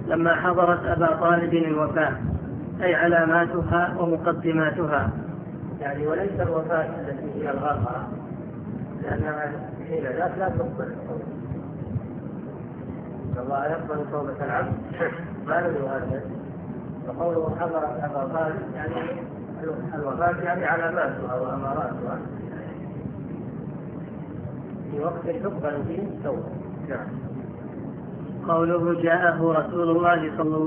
لما حضرت أبا طالب الوفاة، أي علاماتها ومقدماتها. يعني وليس الوفاة التي هي الغرقة، لأنها حين لا تقبل الله يقبل توبة العبد ما لم يؤمن. وقوله حضرت أبا طالب يعني الوفاة يعني علاماتها وأماراتها في وقت تقبل فيه التوبة. قوله جاءه رسول الله صلى الله